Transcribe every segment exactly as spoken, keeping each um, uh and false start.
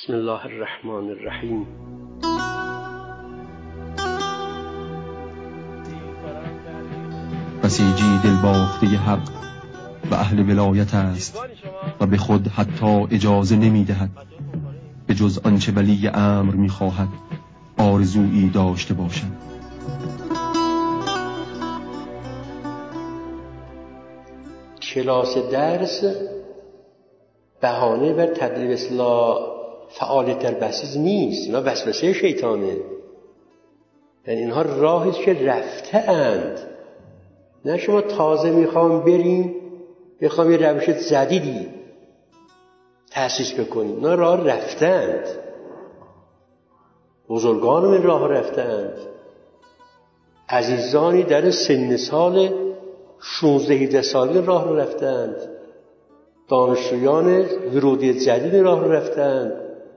بسم الله الرحمن الرحیم. بسیجی دلبافته حق و اهل ولایت است و به خود حتی اجازه نمی دهد به جز آنچه ولی امر می خواهد آرزویی داشته باشد. کلاس درس بهانه بر تدریس اصلاح فعالیت در بسیج نیست، اینا وسوسه شیطانه. یعنی اینها راهی که رفته اند، نه شما تازه میخوام بریم بخوام یه روش جدیدی تأسیس بکنیم. اینا راه رفتند، بزرگان این راه رفتند، عزیزانی در سن سال شانزده هجده سالی راه رو رفتند، دانشجویان ورودی جدید راه رو رفتند،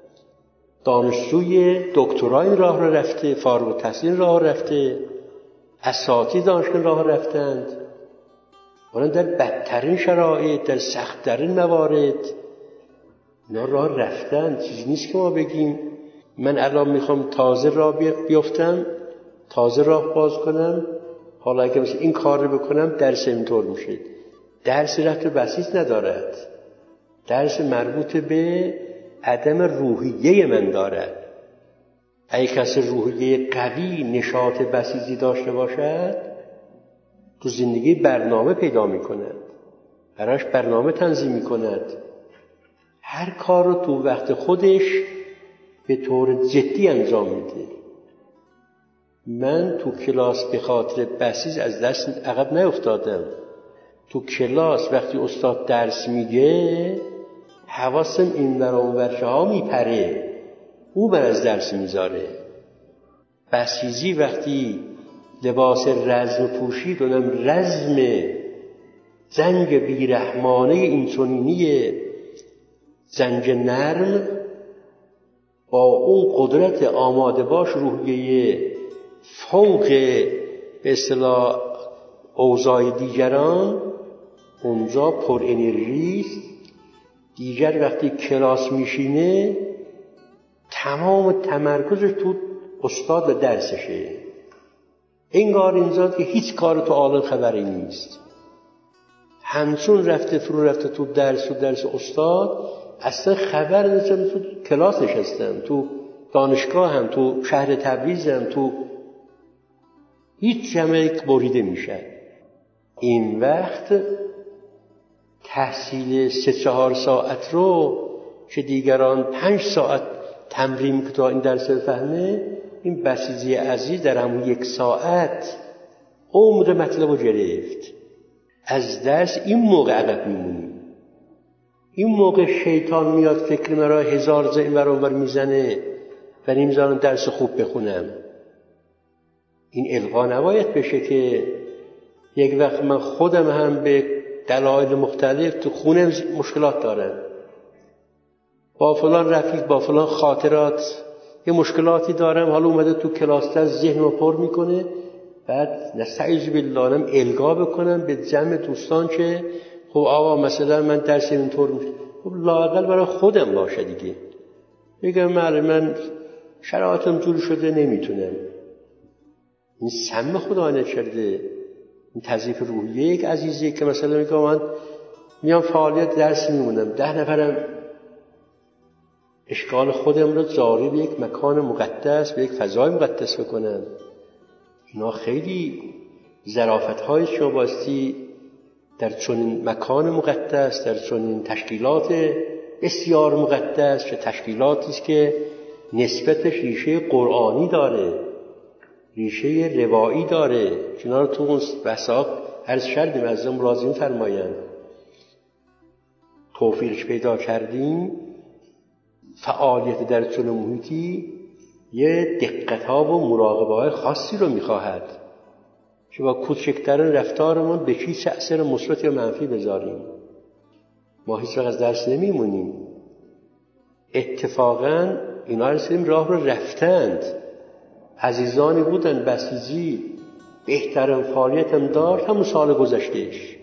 دانشجوی دکترای راه رو رفته، فارغ التحصیل راه رو رفته، اساتید دانشگاه راه رفتند. ولی در بدترین شرایط، در سخت‌ترین موارد اینا راه رفتند. چیزی نیست که ما بگیم من الان میخوام تازه راه بیفتم، تازه راه باز کنم، حالا اگه مثل این کار رو بکنم درس اینطور میشه. درس رفت بسیط ندارد، درس مربوط به عدم روحیه من دارد. اگه کسی روحیه قوی، نشاط بسیطی داشته باشد، تو زندگی برنامه پیدا میکند، براش برنامه تنظیم میکند، هر کار رو تو وقت خودش به طور جدی انجام میده. من تو کلاس به خاطر بسیج از دست عقب نیفتادم. تو کلاس وقتی استاد درس میگه حواسم این ور اون ور ها میپره، او بر از درس میذاره. بسیجی وقتی لباس رزم پوشید، اونم رزم زنگ بیرحمانه این چنینی زنگ نرم، با اون قدرت آماده باش روحیه فوق به اصطلاح اوضاع دیگران، اونجا پر انرژی است. دیگر وقتی کلاس میشینه تمام تمرکزش تو استاد و درسشه، انگار اینجا که هیچ کار تو عالم خبری نیست، همچون رفته فرو رفته تو درس و درس استاد، اصلا خبر نیستم تو کلاس نشستم، تو دانشگاه هم، تو شهر تبریز هم، تو هیچ جمعی بریده میشه. این وقت تحصیل سه چهار ساعت رو که دیگران پنج ساعت تمرین که تا این درس بفهمه، این بسیجی عزیز در همون یک ساعت عمق مطلب رو گرفت. از درس این موقع عقب میمونیم. این موقع شیطان میاد فکر مرا هزار زین برانور میزنه و نمیذارم درس خوب بخونم. این القا نباید بشه که یک وقت من خودم هم به دلایل مختلف تو خونه مشکلات دارم، با فلان رفیق، با فلان خاطرات یه مشکلاتی دارم، حالا اومده تو کلاس درس ذهنمو پر میکنه، بعد نستعیذ بالله نم القا بکنم به جمع دوستان که خب آقا مثلا من درس اینطور میشه، خب لااقل برای خودم باشه دیگه، بگم من من شرایطم جور شده نمیتونم. این سم خدا نکرده. این تضعیف روحیه یک عزیزی که مثلا میگم من میام فعالیت درس میمونم، ده نفرم اشکال خودم رو جاری به یک مکان مقدس، به یک فضای مقدس بکنم. اینا خیلی ظرافت‌های شما باستی در چنین مکان مقدس، در چنین تشکیلات بسیار مقدس، که تشکیلاتی است که نسبتش ریشه قرآنی داره، ریشه روایی داره، اینا رو تو اون بساط هر شردیم از اون راضی فرمایند. توفیقش پیدا کردیم فعالیت در چنین محیطی یه دقت‌ها و مراقبه‌های خاصی رو می‌خواهد که با کوچکترین رفتارمون به چی تأثیر مثبت یا منفی بذاریم. ما هیچ وقت از درس نمیمونیم. اتفاقاً اینا رسیدیم راه رو رفتند. عزیزانی بودن بسیجی بهترین فعالیتم داشت همون سال گذشتهش،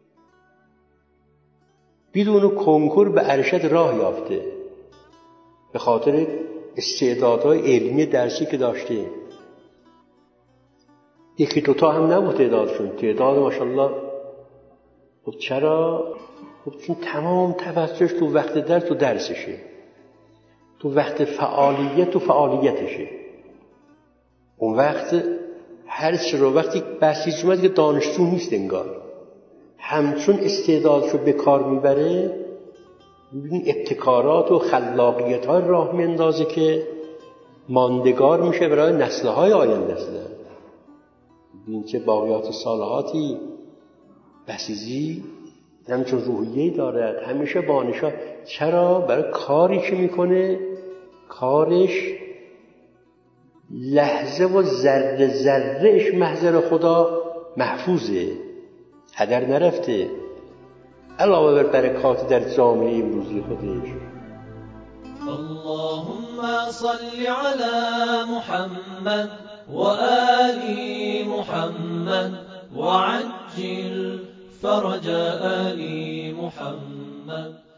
بدون کنکور به ارشد راه یافته. به خاطر استعدادهای علمی درسی که داشته. یکی دوتا هم نبود تعدادشون، تعداد ماشاءالله. خب چرا؟ خب چون تمام توجهش تو وقت درس تو درسشه، تو وقت فعالیت تو فعالیتشه. اون وقت هر چی رو وقتی بسیج اومد که دانشجو نیست انگار، همچون استعدادشو به کار میبره، ببین ابتکارات و خلاقیت های راه میندازه که ماندگار میشه برای نسل‌های آینده است. ببین چه باقیات صالحاتی بسیجی همچون روحیه‌ای دارد، همیشه بانشا. چرا؟ برای کاری که میکنه کارش لحظه و ذره ذرهش محضر خدا محفوظه، هدر نرفته، علاوه بر برکات در جامعه امروزی خودش. اللهم صل على محمد وآل محمد وعجل فرج آل محمد.